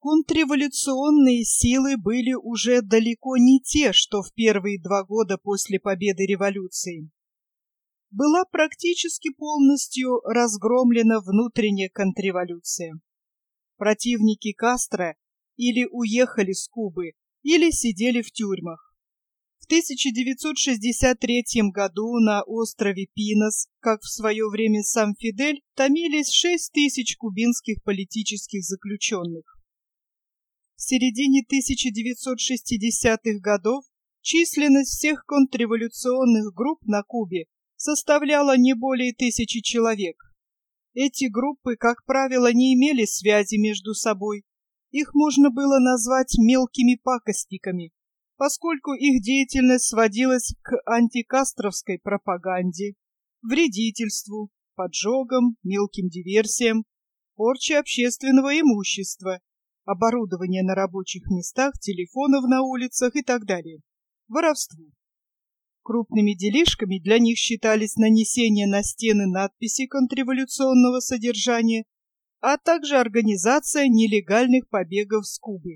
Контрреволюционные силы были уже далеко не те, что в первые 2 года после победы революции. Была практически полностью разгромлена внутренняя контрреволюция. Противники Кастро или уехали с Кубы, или сидели в тюрьмах. В 1963 году на острове Пинос, как в свое время сам Фидель, томились 6000 кубинских политических заключенных. В середине 1960-х годов численность всех контрреволюционных групп на Кубе составляла не более 1000 человек. Эти группы, как правило, не имели связи между собой. Их можно было назвать мелкими пакостниками, поскольку их деятельность сводилась к антикастровской пропаганде, вредительству, поджогам, мелким диверсиям, порче общественного имущества, оборудования на рабочих местах, телефонов на улицах и так далее, воровству. Крупными делишками для них считались нанесение на стены надписей контрреволюционного содержания, а также организация нелегальных побегов с Кубы.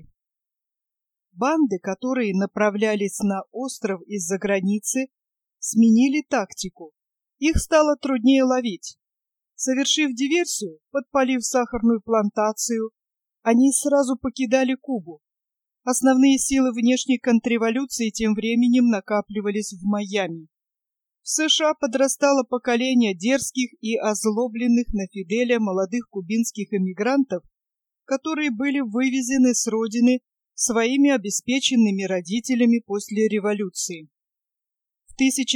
Банды, которые направлялись на остров из-за границы, сменили тактику. Их стало труднее ловить. Совершив диверсию, подпалив сахарную плантацию, они сразу покидали Кубу. Основные силы внешней контрреволюции тем временем накапливались в Майами. В США подрастало поколение дерзких и озлобленных на Фиделя молодых кубинских эмигрантов, которые были вывезены с родины своими обеспеченными родителями после революции. В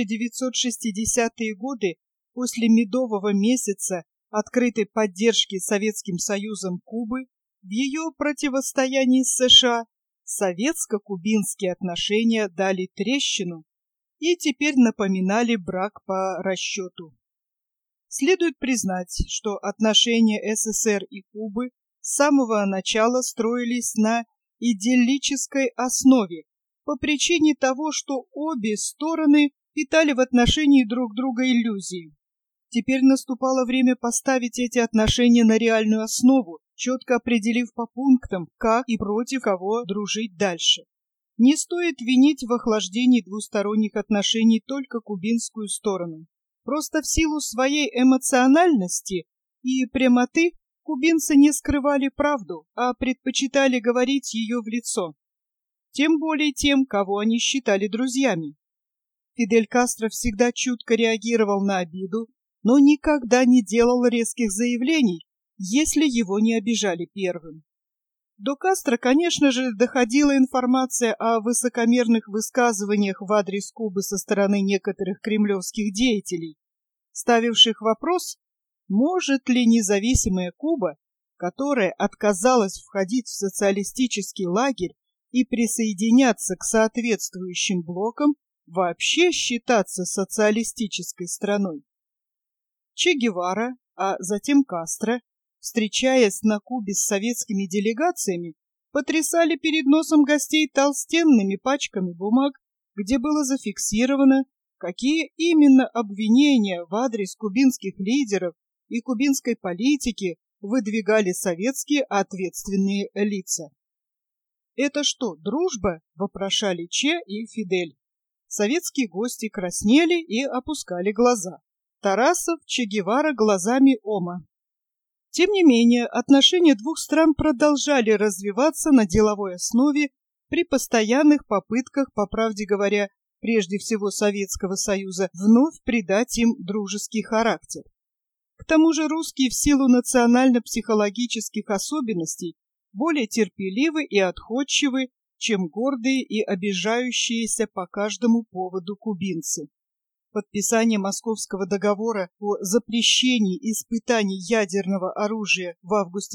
1960-е годы, после медового месяца открытой поддержки Советским Союзом Кубы, в ее противостоянии с США советско-кубинские отношения дали трещину и теперь напоминали брак по расчету. Следует признать, что отношения СССР и Кубы с самого начала строились на идиллической основе по причине того, что обе стороны питали в отношении друг друга иллюзии. Теперь наступало время поставить эти отношения на реальную основу, четко определив по пунктам, как и против кого дружить дальше. Не стоит винить в охлаждении двусторонних отношений только кубинскую сторону. Просто в силу своей эмоциональности и прямоты кубинцы не скрывали правду, а предпочитали говорить ее в лицо. Тем более тем, кого они считали друзьями. Фидель Кастро всегда чутко реагировал на обиду, но никогда не делал резких заявлений, если его не обижали первым. До Кастро, конечно же, доходила информация о высокомерных высказываниях в адрес Кубы со стороны некоторых кремлевских деятелей, ставивших вопрос, может ли независимая Куба, которая отказалась входить в социалистический лагерь и присоединяться к соответствующим блокам, вообще считаться социалистической страной. Че Гевара, а затем Кастро, встречаясь на Кубе с советскими делегациями, потрясали перед носом гостей толстенными пачками бумаг, где было зафиксировано, какие именно обвинения в адрес кубинских лидеров и кубинской политики выдвигали советские ответственные лица. «Это что, дружба?» – вопрошали Че и Фидель. Советские гости краснели и опускали глаза. Тарасов, Че Гевара глазами Ома. Тем не менее, отношения двух стран продолжали развиваться на деловой основе при постоянных попытках, по правде говоря, прежде всего Советского Союза, вновь придать им дружеский характер. К тому же русские в силу национально-психологических особенностей более терпеливы и отходчивы, чем гордые и обижающиеся по каждому поводу кубинцы. Подписание Московского договора о запрещении испытаний ядерного оружия в августе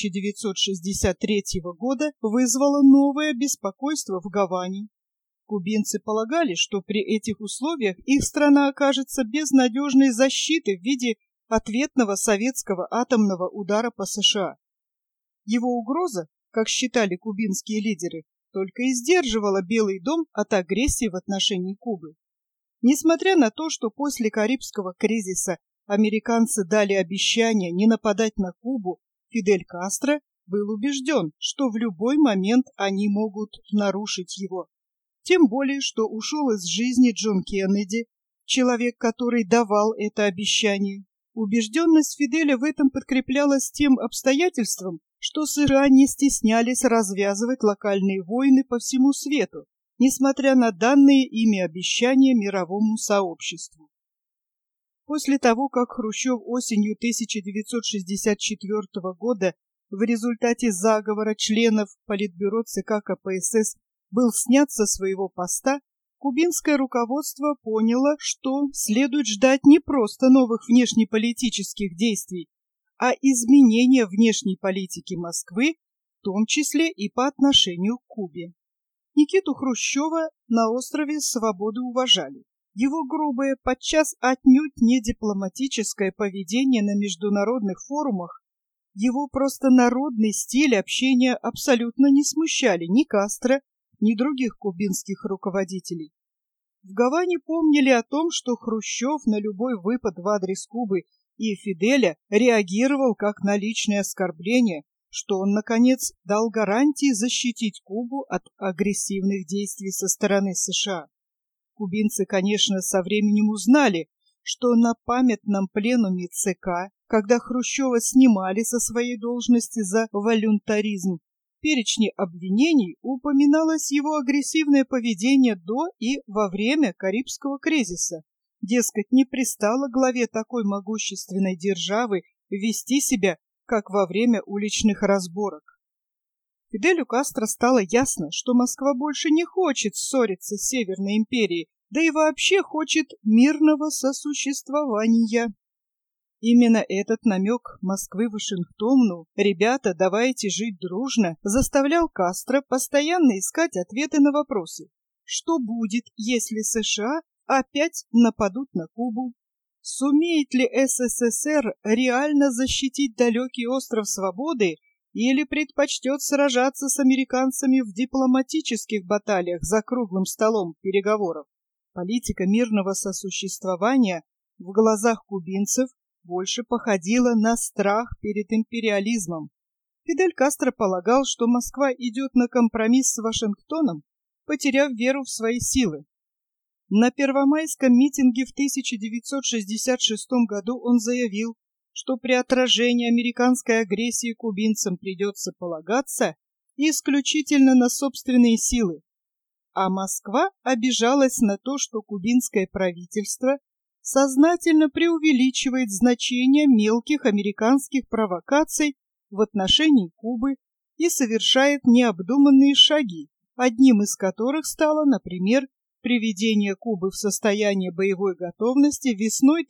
1963 года вызвало новое беспокойство в Гаване. Кубинцы полагали, что при этих условиях их страна окажется без надежной защиты в виде ответного советского атомного удара по США. Его угроза, как считали кубинские лидеры, только и сдерживала Белый дом от агрессии в отношении Кубы. Несмотря на то, что после Карибского кризиса американцы дали обещание не нападать на Кубу, Фидель Кастро был убежден, что в любой момент они могут нарушить его. Тем более, что ушел из жизни Джон Кеннеди, человек, который давал это обещание. Убежденность Фиделя в этом подкреплялась тем обстоятельством, что США не стеснялись развязывать локальные войны по всему свету, несмотря на данные ими обещания мировому сообществу. После того, как Хрущев осенью 1964 года в результате заговора членов Политбюро ЦК КПСС был снят со своего поста, кубинское руководство поняло, что следует ждать не просто новых внешнеполитических действий, а изменения внешней политики Москвы, в том числе и по отношению к Кубе. Никиту Хрущева на острове Свободы уважали. Его грубое, подчас отнюдь не дипломатическое поведение на международных форумах, его просто народный стиль общения абсолютно не смущали ни Кастро, ни других кубинских руководителей. В Гаване помнили о том, что Хрущев на любой выпад в адрес Кубы и Фиделя реагировал как на личное оскорбление, что он, наконец, дал гарантии защитить Кубу от агрессивных действий со стороны США. Кубинцы, конечно, со временем узнали, что на памятном пленуме ЦК, когда Хрущева снимали со своей должности за волюнтаризм, в перечне обвинений упоминалось его агрессивное поведение до и во время Карибского кризиса. Дескать, не пристало главе такой могущественной державы вести себя, как во время уличных разборок. Фиделю Кастро стало ясно, что Москва больше не хочет ссориться с Северной империей, да и вообще хочет мирного сосуществования. Именно этот намек Москвы Вашингтону «Ребята, давайте жить дружно» заставлял Кастро постоянно искать ответы на вопросы. Что будет, если США опять нападут на Кубу? Сумеет ли СССР реально защитить далекий остров Свободы или предпочтет сражаться с американцами в дипломатических баталиях за круглым столом переговоров? Политика мирного сосуществования в глазах кубинцев больше походила на страх перед империализмом. Фидель Кастро полагал, что Москва идет на компромисс с Вашингтоном, потеряв веру в свои силы. На первомайском митинге в 1966 году он заявил, что при отражении американской агрессии кубинцам придется полагаться исключительно на собственные силы. А Москва обижалась на то, что кубинское правительство сознательно преувеличивает значение мелких американских провокаций в отношении Кубы и совершает необдуманные шаги, одним из которых стало, например, приведение Кубы в состояние боевой готовности весной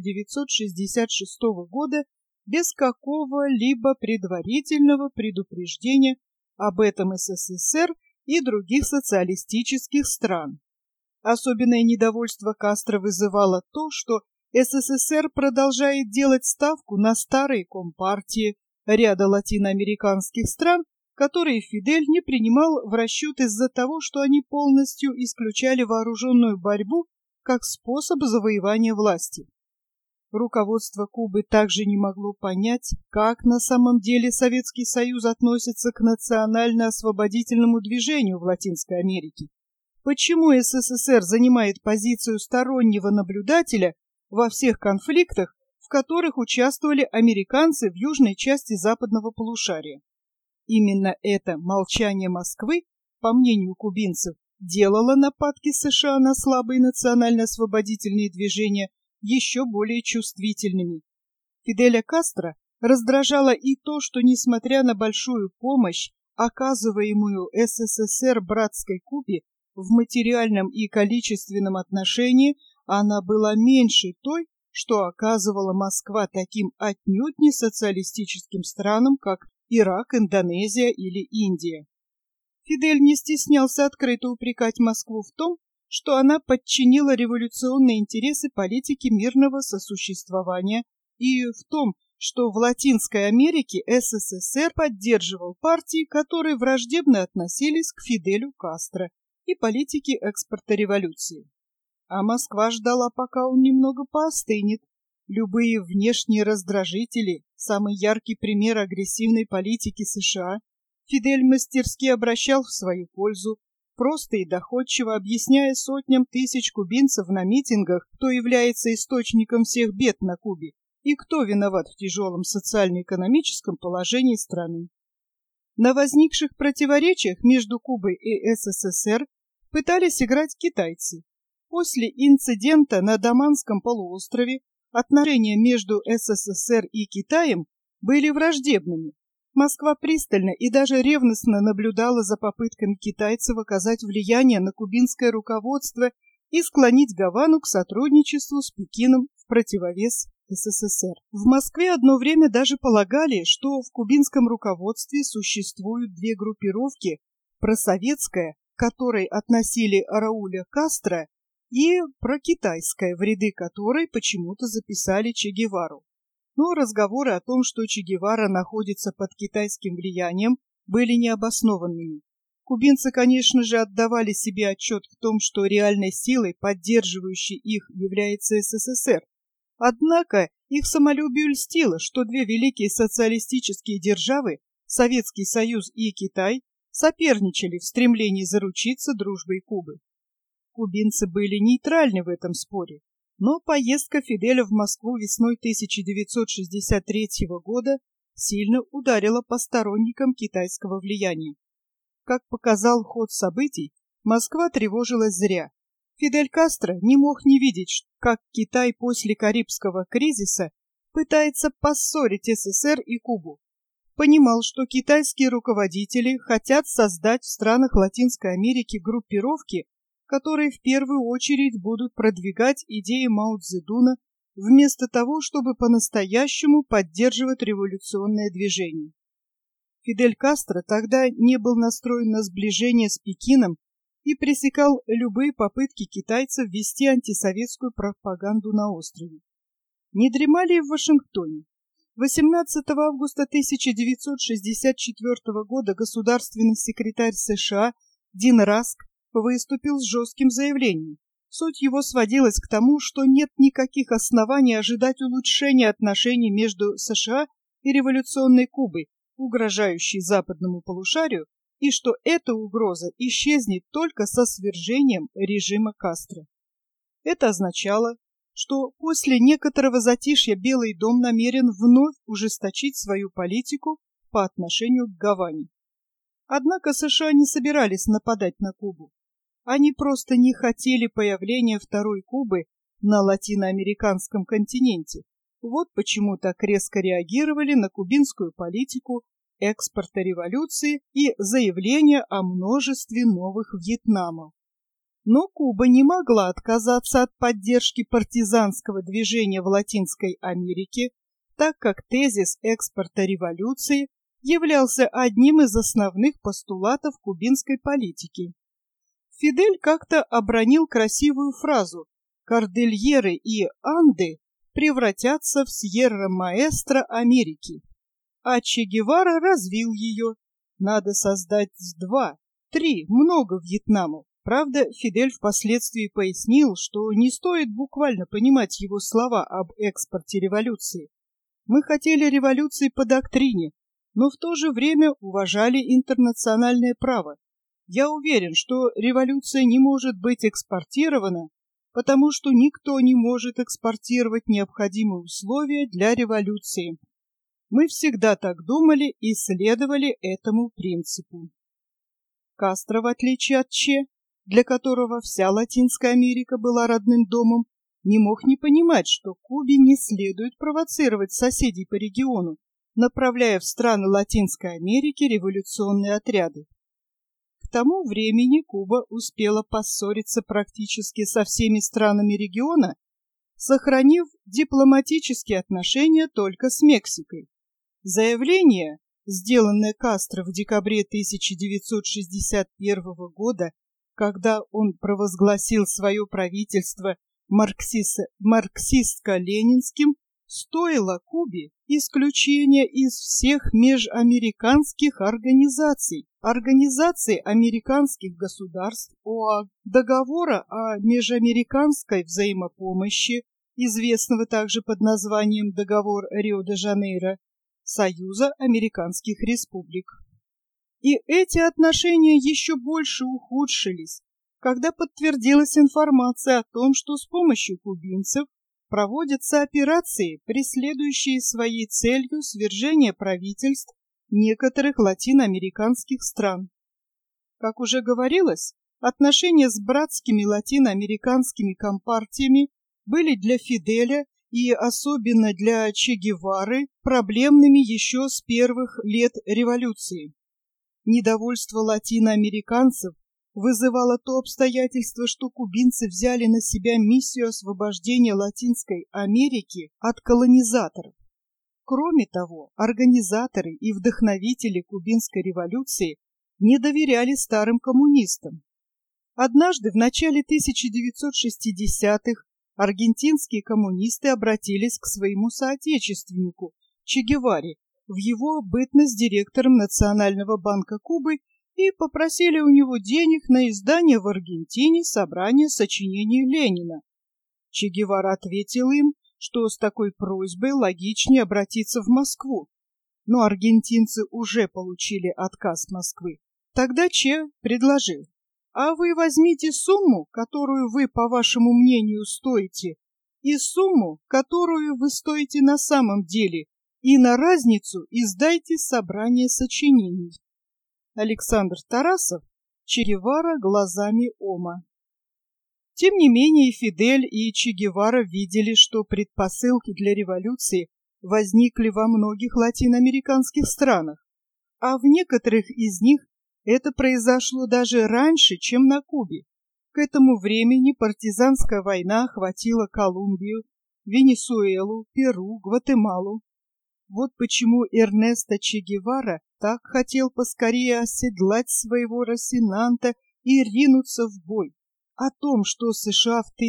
1966 года без какого-либо предварительного предупреждения об этом СССР и других социалистических стран. Особенное недовольство Кастро вызывало то, что СССР продолжает делать ставку на старые компартии ряда латиноамериканских стран, которые Фидель не принимал в расчет из-за того, что они полностью исключали вооруженную борьбу как способ завоевания власти. Руководство Кубы также не могло понять, как на самом деле Советский Союз относится к национально-освободительному движению в Латинской Америке. Почему СССР занимает позицию стороннего наблюдателя во всех конфликтах, в которых участвовали американцы в южной части западного полушария? Именно это молчание Москвы, по мнению кубинцев, делало нападки США на слабые национально-освободительные движения еще более чувствительными. Фиделя Кастро раздражало и то, что, несмотря на большую помощь, оказываемую СССР братской Кубе, в материальном и количественном отношении она была меньше той, что оказывала Москва таким отнюдь не социалистическим странам, как Ирак, Индонезия или Индия. Фидель не стеснялся открыто упрекать Москву в том, что она подчинила революционные интересы политике мирного сосуществования, и в том, что в Латинской Америке СССР поддерживал партии, которые враждебно относились к Фиделю Кастро и политике экспорта революции. А Москва ждала, пока он немного поостынет. Любые внешние раздражители самый яркий пример агрессивной политики США, Фидель мастерски обращал в свою пользу, просто и доходчиво объясняя сотням тысяч кубинцев на митингах, кто является источником всех бед на Кубе и кто виноват в тяжелом социально-экономическом положении страны. На возникших противоречиях между Кубой и СССР пытались играть китайцы. После инцидента на Даманском полуострове отношения между СССР и Китаем были враждебными. Москва пристально и даже ревностно наблюдала за попытками китайцев оказать влияние на кубинское руководство и склонить Гавану к сотрудничеству с Пекином в противовес СССР. В Москве одно время даже полагали, что в кубинском руководстве существуют две группировки: просоветская, к которой относили Рауля Кастро, и прокитайская, в ряды которой почему-то записали Че Гевару. Но разговоры о том, что Че Гевара находится под китайским влиянием, были необоснованными. Кубинцы, конечно же, отдавали себе отчет в том, что реальной силой, поддерживающей их, является СССР. Однако их самолюбию льстило, что две великие социалистические державы, Советский Союз и Китай, соперничали в стремлении заручиться дружбой Кубы. Кубинцы были нейтральны в этом споре, но поездка Фиделя в Москву весной 1963 года сильно ударила по сторонникам китайского влияния. Как показал ход событий, Москва тревожилась зря. Фидель Кастро не мог не видеть, как Китай после Карибского кризиса пытается поссорить СССР и Кубу. Понимал, что китайские руководители хотят создать в странах Латинской Америки группировки, которые в первую очередь будут продвигать идеи Мао Цзэдуна, вместо того, чтобы по-настоящему поддерживать революционное движение. Фидель Кастро тогда не был настроен на сближение с Пекином и пресекал любые попытки китайцев вести антисоветскую пропаганду на острове. Не дремали и в Вашингтоне. 18 августа 1964 года государственный секретарь США Дин Раск выступил с жестким заявлением. Суть его сводилась к тому, что нет никаких оснований ожидать улучшения отношений между США и революционной Кубой, угрожающей западному полушарию, и что эта угроза исчезнет только со свержением режима Кастро. Это означало, что после некоторого затишья Белый дом намерен вновь ужесточить свою политику по отношению к Гаване. Однако США не собирались нападать на Кубу. Они просто не хотели появления второй Кубы на латиноамериканском континенте. Вот почему так резко реагировали на кубинскую политику экспорта революции и заявления о множестве новых Вьетнамов. Но Куба не могла отказаться от поддержки партизанского движения в Латинской Америке, так как тезис экспорта революции являлся одним из основных постулатов кубинской политики. Фидель как-то обронил красивую фразу: «Кордильеры и Анды превратятся в Сьерра-Маэстро Америки». А Че Гевара развил ее. Надо создать 2, 3, много Вьетнамов. Правда, Фидель впоследствии пояснил, что не стоит буквально понимать его слова об экспорте революции. Мы хотели революции по доктрине, но в то же время уважали интернациональное право. Я уверен, что революция не может быть экспортирована, потому что никто не может экспортировать необходимые условия для революции. Мы всегда так думали и следовали этому принципу. Кастро, в отличие от Че, для которого вся Латинская Америка была родным домом, не мог не понимать, что Кубе не следует провоцировать соседей по региону, направляя в страны Латинской Америки революционные отряды. К тому времени Куба успела поссориться практически со всеми странами региона, сохранив дипломатические отношения только с Мексикой. Заявление, сделанное Кастро в декабре 1961 года, когда он провозгласил свое правительство марксистско-ленинским, стоило Кубе исключения из всех межамериканских организаций, Организации американских государств, ОАГ, Договора о межамериканской взаимопомощи, известного также под названием Договор Рио-де-Жанейро, Союза Американских Республик. И эти отношения еще больше ухудшились, когда подтвердилась информация о том, что с помощью кубинцев проводятся операции, преследующие своей целью свержение правительств некоторых латиноамериканских стран. Как уже говорилось, отношения с братскими латиноамериканскими компартиями были для Фиделя и особенно для Че Гевары проблемными еще с первых лет революции. Недовольство латиноамериканцев вызывало то обстоятельство, что кубинцы взяли на себя миссию освобождения Латинской Америки от колонизаторов. Кроме того, организаторы и вдохновители кубинской революции не доверяли старым коммунистам. Однажды в начале 1960-х аргентинские коммунисты обратились к своему соотечественнику Че Геваре в его бытность директором Национального банка Кубы и попросили у него денег на издание в Аргентине собрания сочинений Ленина. Че Гевара ответил им, что с такой просьбой логичнее обратиться в Москву. Но аргентинцы уже получили отказ Москвы. Тогда Че предложил: а вы возьмите сумму, которую вы, по вашему мнению, стоите, и сумму, которую вы стоите на самом деле, и на разницу издайте собрание сочинений. Александр Тарасов, Че Гевара глазами Ома. Тем не менее, Фидель и Че Гевара видели, что предпосылки для революции возникли во многих латиноамериканских странах, а в некоторых из них это произошло даже раньше, чем на Кубе. К этому времени партизанская война охватила Колумбию, Венесуэлу, Перу, Гватемалу. Вот почему Эрнесто Че Гевара так хотел поскорее оседлать своего Росинанта и ринуться в бой. О том, что США в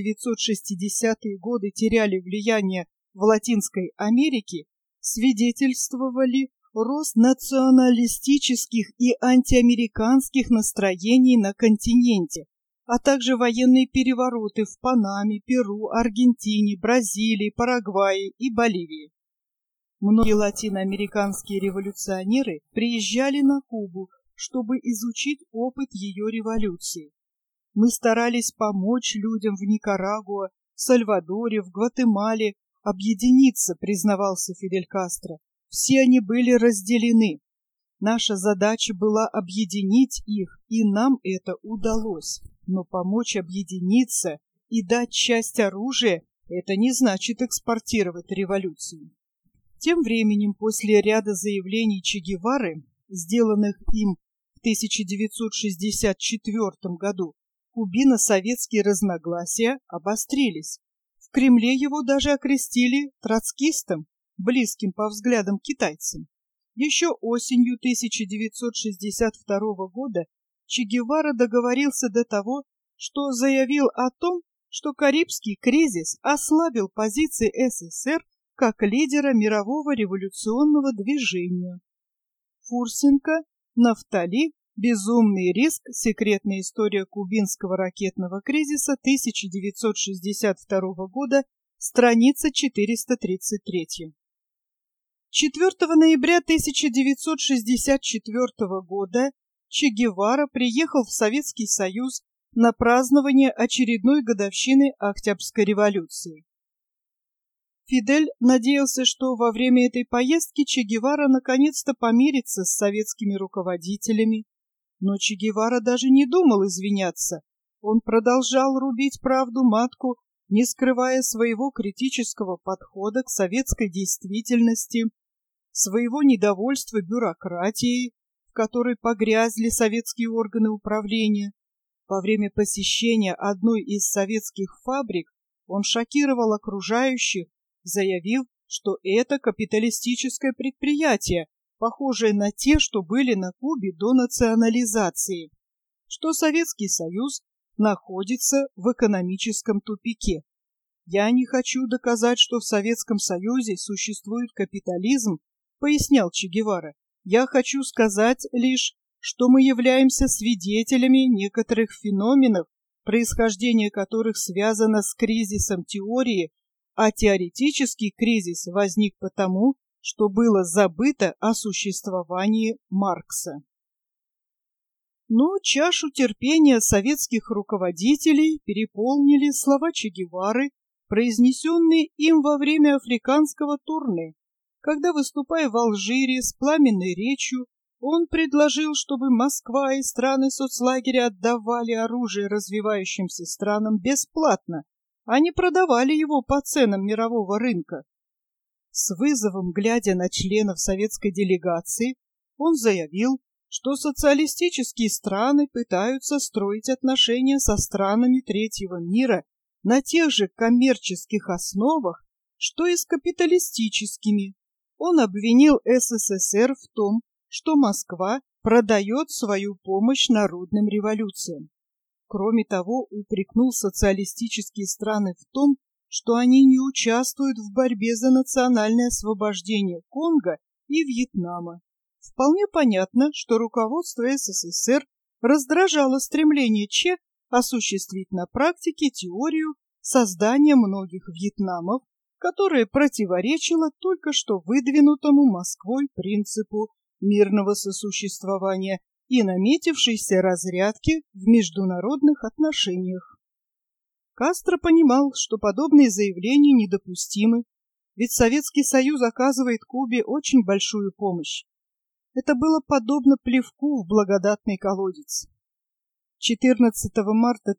1960-е годы теряли влияние в Латинской Америке, свидетельствовали рост националистических и антиамериканских настроений на континенте, а также военные перевороты в Панаме, Перу, Аргентине, Бразилии, Парагвае и Боливии. Многие латиноамериканские революционеры приезжали на Кубу, чтобы изучить опыт ее революции. Мы старались помочь людям в Никарагуа, в Сальвадоре, в Гватемале объединиться, признавался Фидель Кастро. Все они были разделены. Наша задача была объединить их, и нам это удалось. Но помочь объединиться и дать часть оружия – это не значит экспортировать революцию. Тем временем, после ряда заявлений Че Гевары, сделанных им в 1964 году, кубино-советские разногласия обострились. В Кремле его даже окрестили троцкистом, близким по взглядам китайцам. Еще осенью 1962 года Че Гевара договорился до того, что заявил о том, что Карибский кризис ослабил позиции СССР как лидера мирового революционного движения. Фурсенко, Нафтали, «Безумный риск. Секретная история кубинского ракетного кризиса 1962 года», страница 433. 4 ноября 1964 года Че Гевара приехал в Советский Союз на празднование очередной годовщины Октябрьской революции. Фидель надеялся, что во время этой поездки Че Гевара наконец-то помирится с советскими руководителями, но Че Гевара даже не думал извиняться. Он продолжал рубить правду матку, не скрывая своего критического подхода к советской действительности, своего недовольства бюрократией, в которой погрязли советские органы управления. Во время посещения одной из советских фабрик он шокировал окружающих, заявив, что это капиталистическое предприятие, похожее на те, что были на Кубе до национализации, что Советский Союз находится в экономическом тупике. «Я не хочу доказать, что в Советском Союзе существует капитализм», пояснял Че Гевара. «Я хочу сказать лишь, что мы являемся свидетелями некоторых феноменов, происхождение которых связано с кризисом теории, а теоретический кризис возник потому, что было забыто о существовании Маркса. Но чашу терпения советских руководителей переполнили слова Че Гевары, произнесенные им во время африканского турне, когда, выступая в Алжире с пламенной речью, он предложил, чтобы Москва и страны соцлагеря отдавали оружие развивающимся странам бесплатно, а не продавали его по ценам мирового рынка. С вызовом глядя на членов советской делегации, он заявил, что социалистические страны пытаются строить отношения со странами третьего мира на тех же коммерческих основах, что и с капиталистическими. Он обвинил СССР в том, что Москва продает свою помощь народным революциям. Кроме того, упрекнул социалистические страны в том, что они не участвуют в борьбе за национальное освобождение Конго и Вьетнама. Вполне понятно, что руководство СССР раздражало стремление Че осуществить на практике теорию создания многих Вьетнамов, которая противоречила только что выдвинутому Москвой принципу мирного сосуществования и наметившейся разрядки в международных отношениях. Кастро понимал, что подобные заявления недопустимы, ведь Советский Союз оказывает Кубе очень большую помощь. Это было подобно плевку в благодатный колодец. 14 марта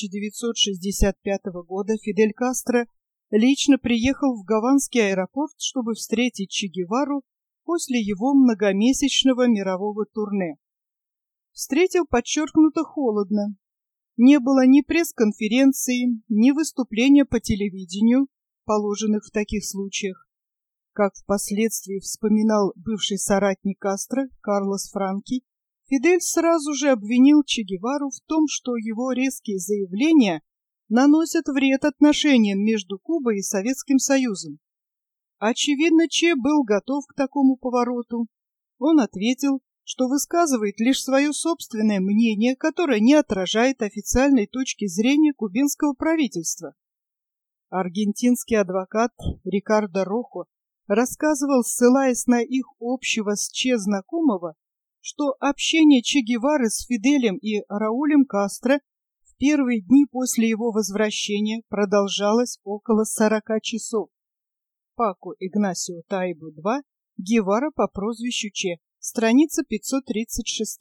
1965 года Фидель Кастро лично приехал в Гаванский аэропорт, чтобы встретить Че Гевару после его многомесячного мирового турне. Встретил подчеркнуто холодно. Не было ни пресс-конференции, ни выступления по телевидению, положенных в таких случаях. Как впоследствии вспоминал бывший соратник Кастро Карлос Франки, Фидель сразу же обвинил Че Гевару в том, что его резкие заявления наносят вред отношениям между Кубой и Советским Союзом. Очевидно, Че был готов к такому повороту. Он ответил, что высказывает лишь свое собственное мнение, которое не отражает официальной точки зрения кубинского правительства. Аргентинский адвокат Рикардо Рохо рассказывал, ссылаясь на их общего с Че знакомого, что общение Че Гевары с Фиделем и Раулем Кастро в первые дни после его возвращения продолжалось около 40 часов. Пако Игнасио Тайбо II, Гевара по прозвищу Че, страница 536.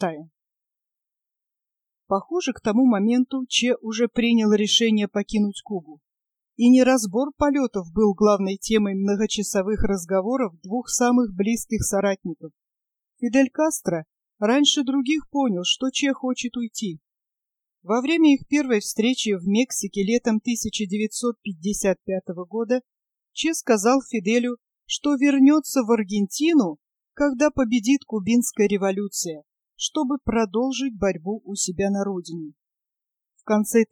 Похоже, к тому моменту Че уже принял решение покинуть Кубу. И не разбор полетов был главной темой многочасовых разговоров двух самых близких соратников. Фидель Кастро раньше других понял, что Че хочет уйти. Во время их первой встречи в Мексике летом 1955 года Че сказал Фиделю, что вернется в Аргентину, когда победит кубинская революция, чтобы продолжить борьбу у себя на родине. В конце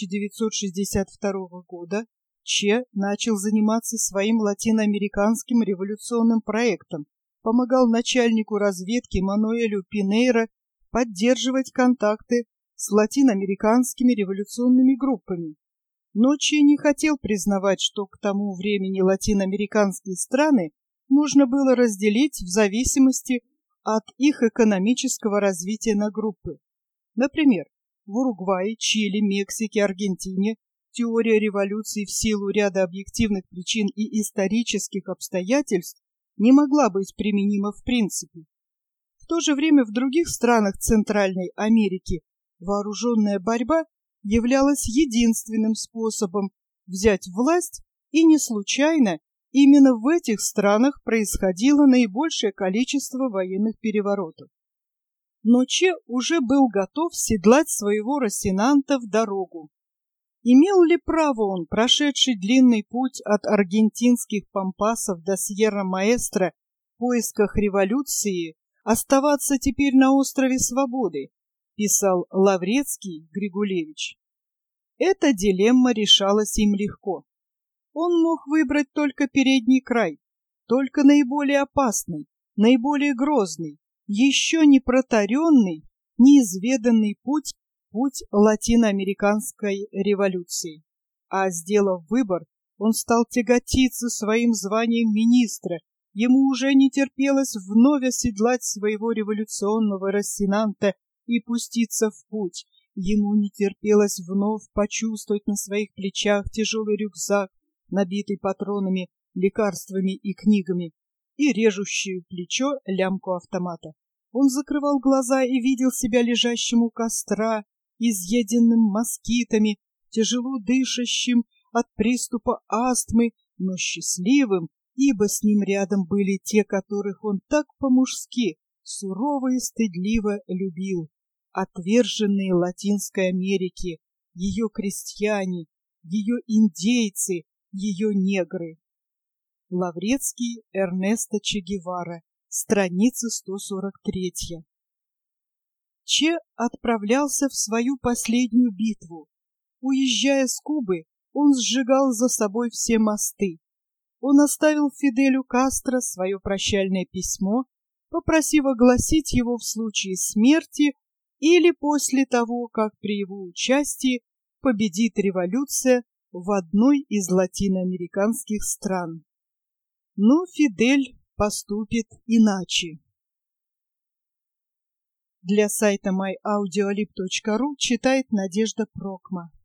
1962 года Че начал заниматься своим латиноамериканским революционным проектом, помогал начальнику разведки Мануэлю Пинейро поддерживать контакты с латиноамериканскими революционными группами. Но Че не хотел признавать, что к тому времени латиноамериканские страны нужно было разделить в зависимости от их экономического развития на группы. Например, в Уругвае, Чили, Мексике, Аргентине теория революции в силу ряда объективных причин и исторических обстоятельств не могла быть применима в принципе. В то же время в других странах Центральной Америки вооруженная борьба являлась единственным способом взять власть, и не случайно именно в этих странах происходило наибольшее количество военных переворотов. Но Че уже был готов седлать своего Росинанта в дорогу. Имел ли право он, прошедший длинный путь от аргентинских пампасов до Сьерра-Маэстро в поисках революции, оставаться теперь на острове Свободы, писал Лаврецкий Григулевич. Эта дилемма решалась им легко. Он мог выбрать только передний край, только наиболее опасный, наиболее грозный, еще не протаренный, неизведанный путь латиноамериканской революции. А сделав выбор, он стал тяготиться своим званием министра Ему уже не терпелось вновь оседлать своего революционного Росинанта и пуститься в путь. Ему не терпелось вновь почувствовать на своих плечах тяжелый рюкзак, набитый патронами, лекарствами и книгами, и режущую плечо лямку автомата. Он закрывал глаза и видел себя лежащим у костра, изъеденным москитами, тяжело дышащим от приступа астмы, но счастливым, ибо с ним рядом были те, которых он так по-мужски, сурово и стыдливо любил. Отверженные Латинской Америки, ее крестьяне, ее индейцы, ее негры. Лаврецкий Эрнесто Че Гевара, страница 143. Че отправлялся в свою последнюю битву. Уезжая с Кубы, он сжигал за собой все мосты. Он оставил Фиделю Кастро свое прощальное письмо, попросив огласить его в случае смерти или после того, как при его участии победит революция в одной из латиноамериканских стран. Но Фидель поступит иначе. Для сайта myaudiolib.ru читает Надежда Прокма.